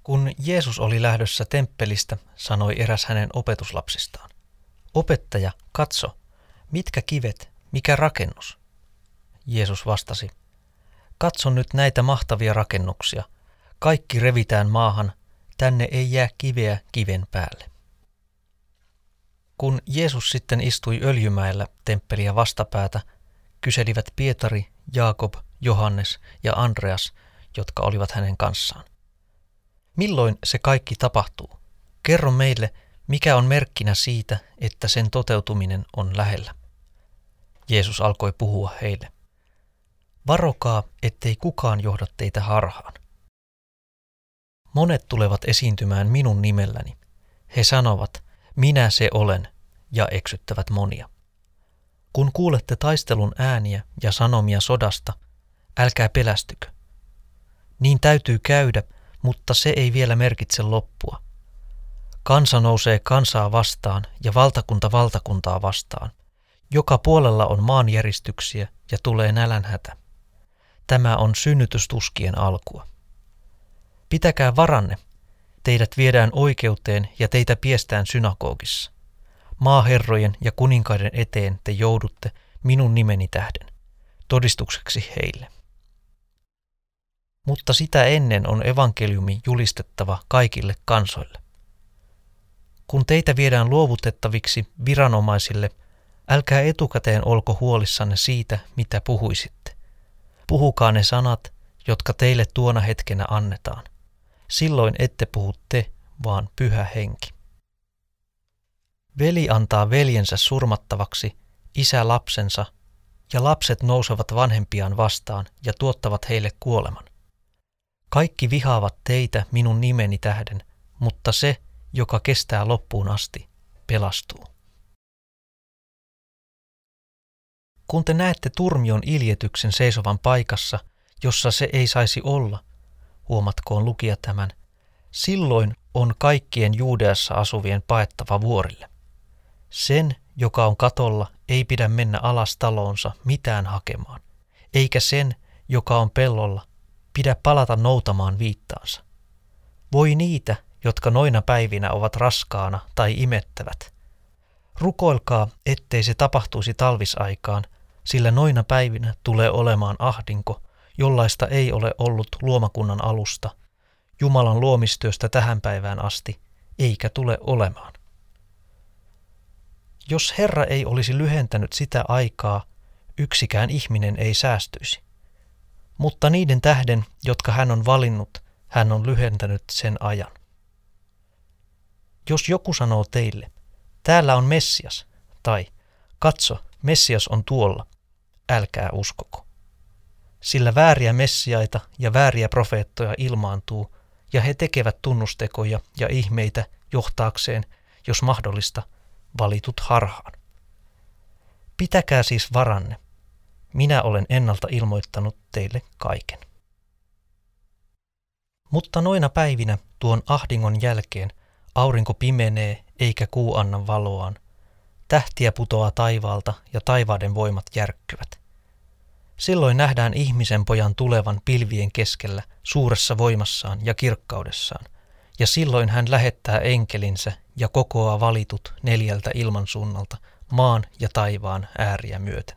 Kun Jeesus oli lähdössä temppelistä, sanoi eräs hänen opetuslapsistaan: "Opettaja, katso, mitkä kivet, mikä rakennus?" Jeesus vastasi: "Katso nyt näitä mahtavia rakennuksia. Kaikki revitään maahan, tänne ei jää kiveä kiven päälle." Kun Jeesus sitten istui Öljymäellä temppeliä vastapäätä, kyselivät Pietari, Jaakob, Johannes ja Andreas, jotka olivat hänen kanssaan: "Milloin se kaikki tapahtuu? Kerro meille, mikä on merkkinä siitä, että sen toteutuminen on lähellä." Jeesus alkoi puhua heille: "Varokaa, ettei kukaan johda teitä harhaan. Monet tulevat esiintymään minun nimelläni. He sanovat, minä se olen, ja eksyttävät monia. Kun kuulette taistelun ääniä ja sanomia sodasta, älkää pelästykö. Niin täytyy käydä, mutta se ei vielä merkitse loppua. Kansa nousee kansaa vastaan ja valtakunta valtakuntaa vastaan. Joka puolella on maanjäristyksiä ja tulee nälänhätä. Tämä on synnytystuskien alkua. Pitäkää varanne. Teidät viedään oikeuteen ja teitä piestään synagogissa. Maaherrojen ja kuninkaiden eteen te joudutte minun nimeni tähden, todistukseksi heille. Mutta sitä ennen on evankeliumi julistettava kaikille kansoille. Kun teitä viedään luovutettaviksi viranomaisille, älkää etukäteen olko huolissanne siitä, mitä puhuisitte. Puhukaa ne sanat, jotka teille tuona hetkenä annetaan. Silloin ette puhu te, vaan Pyhä Henki. Veli antaa veljensä surmattavaksi, isä lapsensa, ja lapset nousevat vanhempiaan vastaan ja tuottavat heille kuoleman. Kaikki vihaavat teitä minun nimeni tähden, mutta se, joka kestää loppuun asti, pelastuu. Kun te näette turmion iljetyksen seisovan paikassa, jossa se ei saisi olla, huomatkoon lukija tämän, silloin on kaikkien Juudeassa asuvien paettava vuorille. Sen, joka on katolla, ei pidä mennä alas taloonsa mitään hakemaan, eikä sen, joka on pellolla, pidä palata noutamaan viittaansa. Voi niitä, jotka noina päivinä ovat raskaana tai imettävät. Rukoilkaa, ettei se tapahtuisi talvisaikaan, sillä noina päivinä tulee olemaan ahdinko, jollaista ei ole ollut luomakunnan alusta, Jumalan luomistyöstä tähän päivään asti, eikä tule olemaan. Jos Herra ei olisi lyhentänyt sitä aikaa, yksikään ihminen ei säästyisi. Mutta niiden tähden, jotka hän on valinnut, hän on lyhentänyt sen ajan. Jos joku sanoo teille, täällä on Messias, tai katso, Messias on tuolla, älkää uskoko. Sillä vääriä messiaita ja vääriä profeettoja ilmaantuu, ja he tekevät tunnustekoja ja ihmeitä johtaakseen, jos mahdollista, valitut harhaan. Pitäkää siis varanne. Minä olen ennalta ilmoittanut teille kaiken. Mutta noina päivinä tuon ahdingon jälkeen aurinko pimenee eikä kuu anna valoaan. Tähtiä putoaa taivaalta ja taivaiden voimat järkkyvät. Silloin nähdään ihmisen pojan tulevan pilvien keskellä suuressa voimassaan ja kirkkaudessaan, ja silloin hän lähettää enkelinsä ja kokoaa valitut 4 ilmansuunnalta maan ja taivaan ääriä myöten.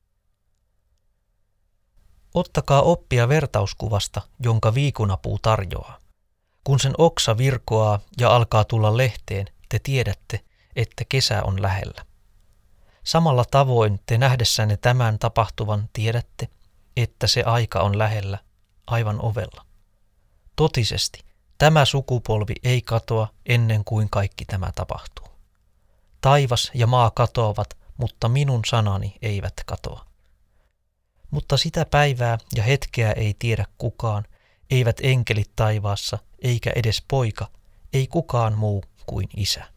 Ottakaa oppia vertauskuvasta, jonka viikunapuu tarjoaa. Kun sen oksa virkoaa ja alkaa tulla lehteen, te tiedätte, että kesä on lähellä. Samalla tavoin te nähdessänne tämän tapahtuvan tiedätte, että se aika on lähellä, aivan ovella. Totisesti, tämä sukupolvi ei katoa ennen kuin kaikki tämä tapahtuu. Taivas ja maa katoavat, mutta minun sanani eivät katoa. Mutta sitä päivää ja hetkeä ei tiedä kukaan, eivät enkelit taivaassa, eikä edes poika, ei kukaan muu kuin Isä.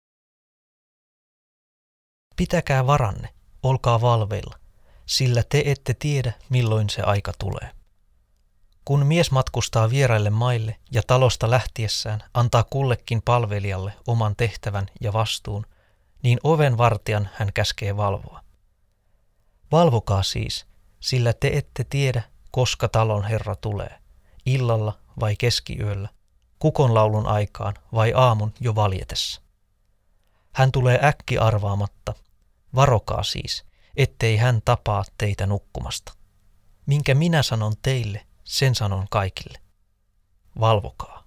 Pitäkää varanne, olkaa valveilla, sillä te ette tiedä, milloin se aika tulee. Kun mies matkustaa vieraille maille ja talosta lähtiessään antaa kullekin palvelijalle oman tehtävän ja vastuun, niin ovenvartijan hän käskee valvoa. Valvokaa siis, sillä te ette tiedä, koska talon herra tulee, illalla vai keskiyöllä, kukonlaulun aikaan vai aamun jo valjetessa. Hän tulee äkki arvaamatta. Varokaa siis, ettei hän tapaa teitä nukkumasta. Minkä minä sanon teille, sen sanon kaikille. Valvokaa.